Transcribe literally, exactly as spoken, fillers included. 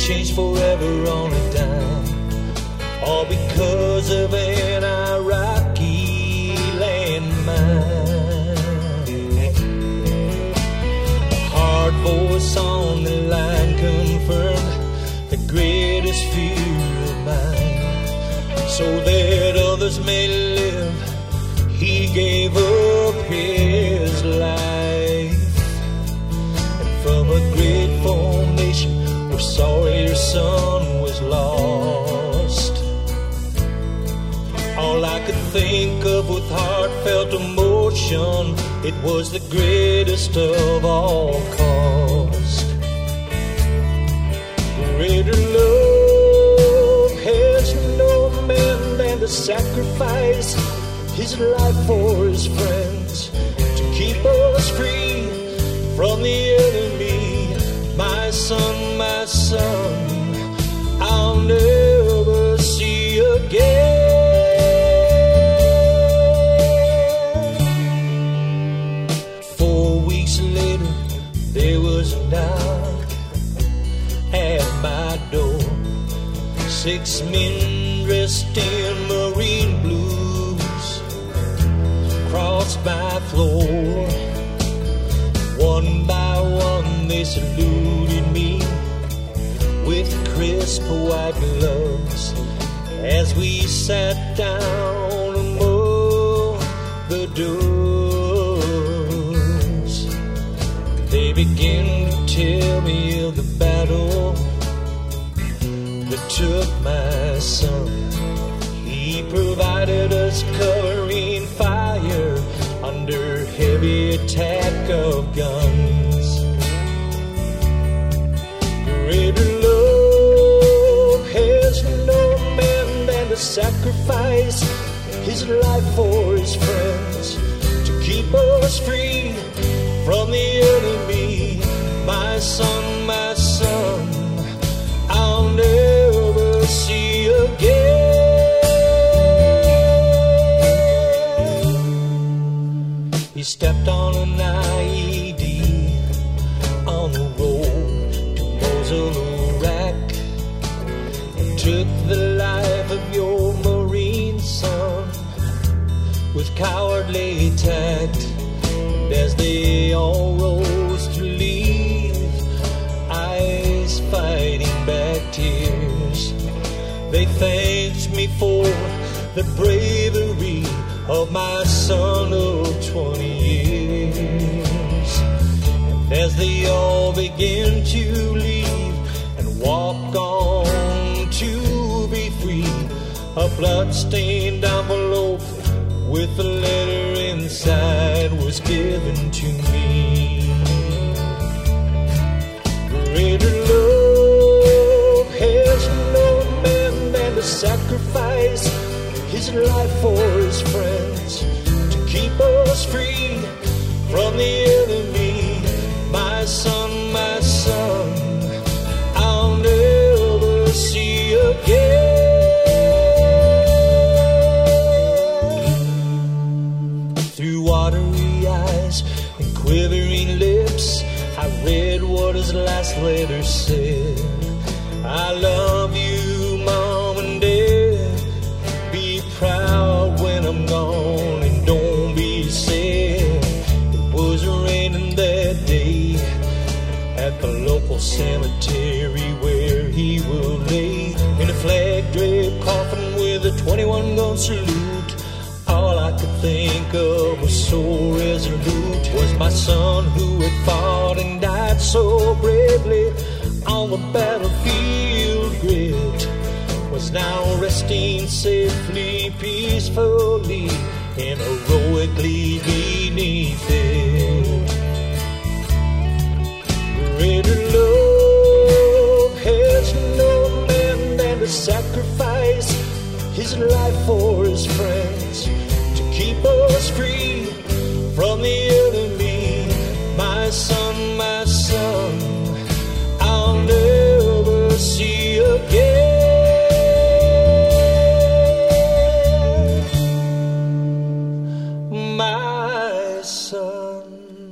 changed forever on a dime, all because of an Iraqi landmine. A hard voice on the line confirmed the greatest fear of mine. So that others may live, he gave up his life. And from a grateful nation, we're sorry your son was lost. All I could think of with heartfelt emotion, it was the greatest of all cost. Greater love has no man than to sacrifice his life for his friends, to keep us free from the enemy. My son, my son, I'll never see again. Four weeks later, there was a knock at my door. Six men dressed in marine blues crossed my floor. One by one they saluted me with crisp white gloves as we sat down among the doors. They began to tell me of the battle that took my son. He provided us covering fire under heavy attack of guns. Greater love has no man than to sacrifice his life for his friends, to keep us free from the enemy. My son, my son, I'll never see again. He stepped on an I E D on the road to Mosul, Iraq, and took the life of your Marine son with cowardly tact. And as they all rose to leave, eyes fighting back tears, they thanked me for the bravery of my son of twenty years. And as they all began to leave and walk on to be free, a blood-stained envelope with a letter inside was given to me. Greater love has no man than to sacrifice his life for his friends, to keep us free from the enemy. My son, my son, I'll never see again. Through watery eyes and quivering lips, I read what his last letter said. I love you, Mom and Dad. Be proud when I'm gone and don't be sad. It was raining that day at the local cemetery where he will lay in a flag-draped coffin with a twenty-one gun salute. All I could think of was so resolute, was my son who had fought and died so bravely on the battlefield grid, was now resting safely, peacefully, and heroically beneath it. Greater love has no man than to sacrifice his life for his friends, to keep us free from the enemy. My son, my son, I'll never see again. My son.